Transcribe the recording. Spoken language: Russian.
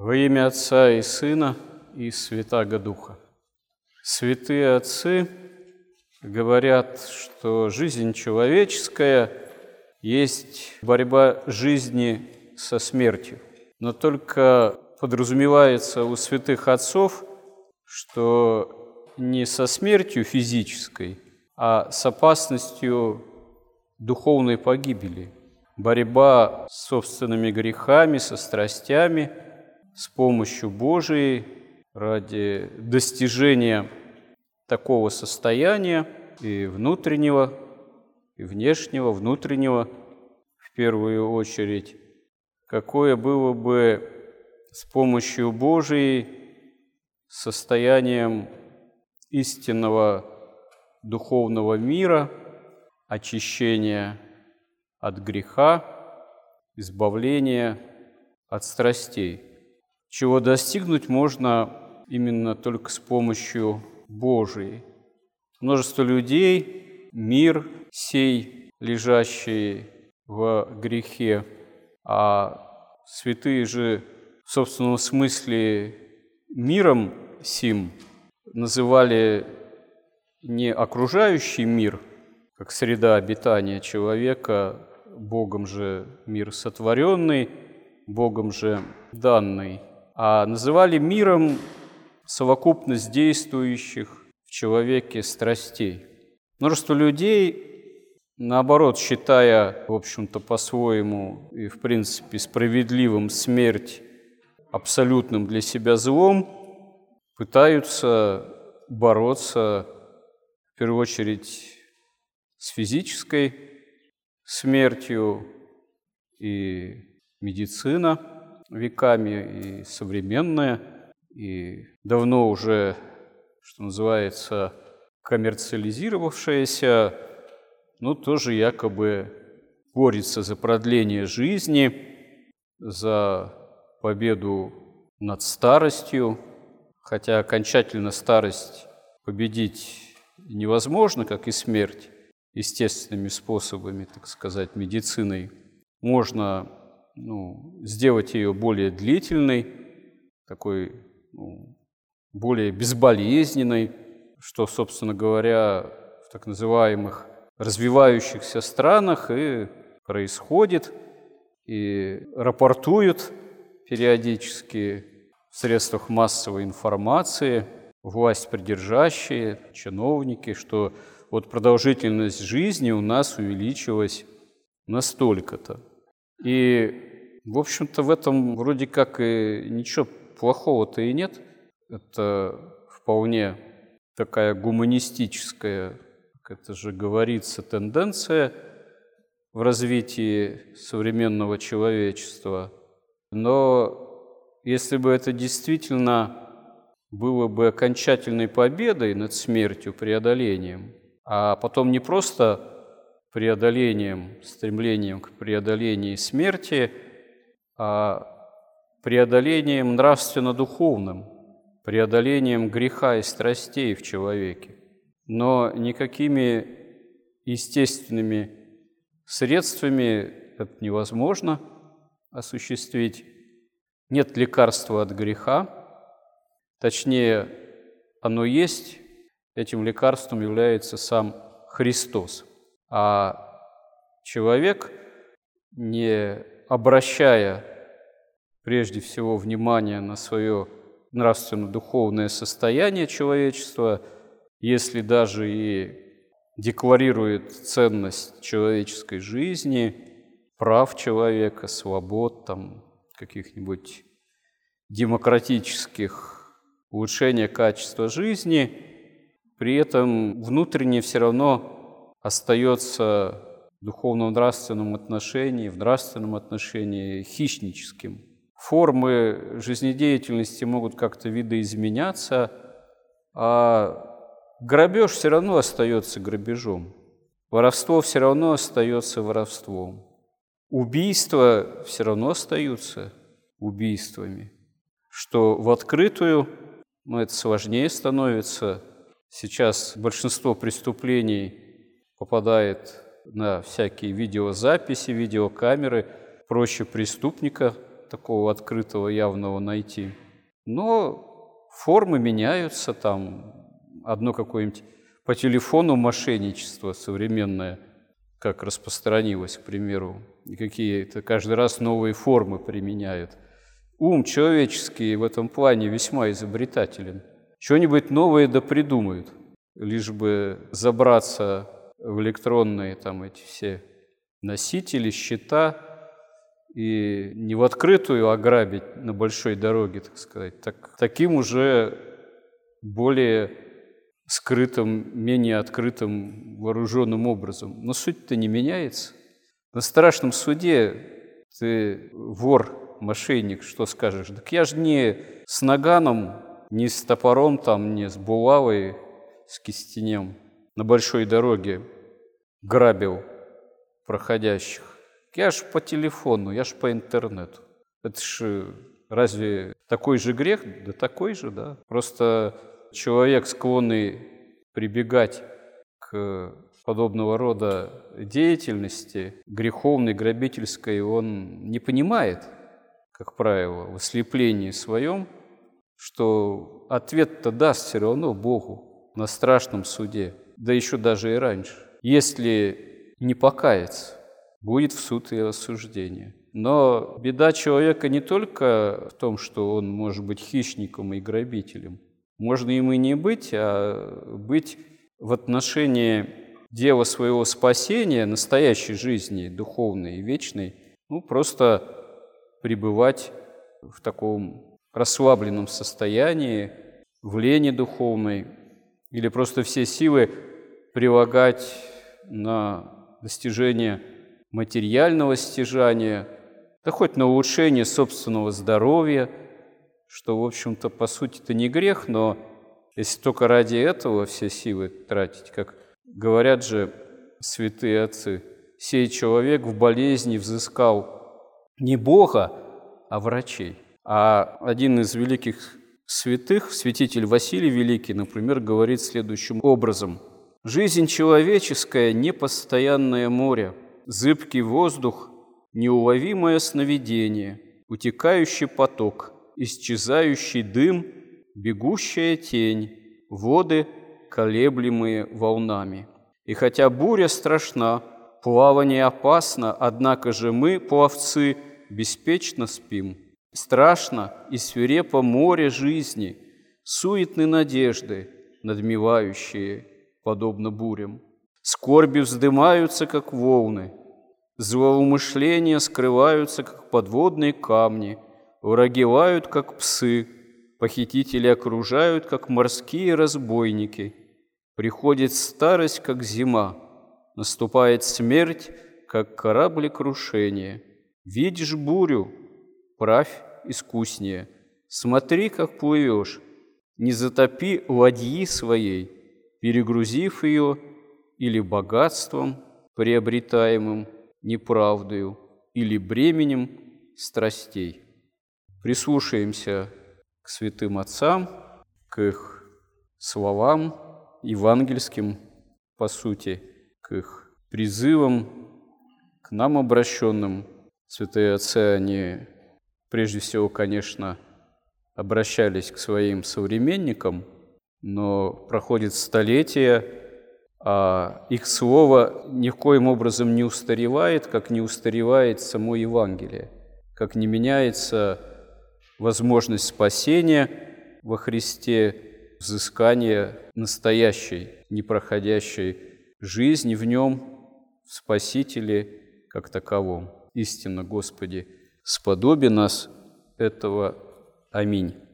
Во имя Отца и Сына и Святаго Духа. Святые отцы говорят, что жизнь человеческая есть борьба жизни со смертью. Но только подразумевается у святых отцов, что не со смертью физической, а с опасностью духовной погибели. Борьба с собственными грехами, со страстями, с помощью Божией ради достижения такого состояния и внутреннего, и внешнего, внутреннего в первую очередь, какое было бы с помощью Божией состоянием истинного духовного мира, очищения от греха, избавления от страстей, чего достигнуть можно именно только с помощью Божией. Множество людей, мир сей, лежащий в грехе, а святые же в собственном смысле миром сим называли не окружающий мир, как среда обитания человека, Богом же мир сотворенный, Богом же данный, а называли миром совокупность действующих в человеке страстей. Множество людей, наоборот, считая, в общем-то, по-своему и, в принципе, справедливым смерть абсолютным для себя злом, пытаются бороться, в первую очередь, с физической смертью, и медицина веками, и современная, и давно уже, что называется, коммерциализировавшаяся, но тоже якобы борется за продление жизни, за победу над старостью, хотя окончательно старость победить невозможно, как и смерть, естественными способами, так сказать, медициной. Можно сделать ее более длительной, такой более безболезненной, что, собственно говоря, в так называемых развивающихся странах и происходит, и рапортуют периодически в средствах массовой информации власть придержащие, чиновники, что вот продолжительность жизни у нас увеличилась настолько-то. И, в общем-то, в этом вроде как и ничего плохого-то и нет. Это вполне такая гуманистическая, как это же говорится, тенденция в развитии современного человечества. Но если бы это действительно было бы окончательной победой над смертью, преодолением, а потом не просто преодолением, стремлением к преодолению смерти, а преодолением нравственно-духовным, преодолением греха и страстей в человеке. Но никакими естественными средствами это невозможно осуществить. Нет лекарства от греха, точнее, оно есть, этим лекарством является сам Христос. А человек, не обращая прежде всего внимания на свое нравственно-духовное состояние человечества, если даже и декларирует ценность человеческой жизни, прав человека, свобод, каких-нибудь демократических улучшения качества жизни, при этом внутренне все равно остается в духовно-нравственном отношении, в нравственном отношении хищническим. Формы жизнедеятельности могут как-то видоизменяться, а грабеж все равно остается грабежом, воровство все равно остается воровством, убийства все равно остаются убийствами, что в открытую, это сложнее становится. Сейчас большинство преступлений попадает на всякие видеозаписи, видеокамеры. Проще преступника такого открытого, явного найти. Но формы меняются, там одно какое-нибудь по телефону мошенничество современное, как распространилось, к примеру, и какие-то каждый раз новые формы применяют. Ум человеческий в этом плане весьма изобретателен. Что-нибудь новое да придумают, лишь бы забраться в электронные там эти все носители, счета и не в открытую ограбить на большой дороге, так сказать, таким уже более скрытым, менее открытым, вооруженным образом. Но суть-то не меняется. На страшном суде ты вор, мошенник, что скажешь? Так я же не с наганом, не с топором, там, не с булавой, с кистенем на большой дороге грабил проходящих. Я ж по телефону, я ж по интернету. Это ж разве такой же грех? Да такой же, да. Просто человек, склонный прибегать к подобного рода деятельности, греховной, грабительской, он не понимает, как правило, в ослеплении своем, что ответ-то даст все равно Богу на страшном суде, да еще даже и раньше. Если не покаяться, будет в суд и осуждение. Но беда человека не только в том, что он может быть хищником и грабителем. Можно им и не быть, а быть в отношении дела своего спасения, настоящей жизни, духовной и вечной, просто пребывать в таком расслабленном состоянии, в лени духовной, или просто все силы прилагать на достижение материального стяжания, да хоть на улучшение собственного здоровья, что, в общем-то, по сути-то не грех, но если только ради этого все силы тратить, как говорят же святые отцы, сей человек в болезни взыскал не Бога, а врачей. А один из великих святых, святитель Василий Великий, например, говорит следующим образом: «Жизнь человеческая – непостоянное море, зыбкий воздух, неуловимое сновидение, утекающий поток, исчезающий дым, бегущая тень, воды, колеблемые волнами. И хотя буря страшна, плавание опасно, однако же мы, пловцы, беспечно спим. Страшно и свирепо море жизни, суетны надежды, надмевающие, подобно бурям. Скорби вздымаются, как волны, злоумышления скрываются, как подводные камни, враги лают, как псы, похитители окружают, как морские разбойники. Приходит старость, как зима, наступает смерть, как кораблекрушение. Видишь бурю, правь искуснее, смотри, как плывешь, не затопи ладьи своей, перегрузив ее или богатством, приобретаемым неправдою, или бременем страстей». Прислушаемся к святым отцам, к их словам евангельским, по сути, к их призывам, к нам обращенным. Святые отцы, они прежде всего, конечно, обращались к своим современникам, но проходит столетия, а их слово ни в коем образом не устаревает, как не устаревает само Евангелие, как не меняется возможность спасения во Христе, взыскания настоящей, непроходящей жизни в Нем, в Спасителе как таковом. Истинно, Господи, сподоби нас этого. Аминь.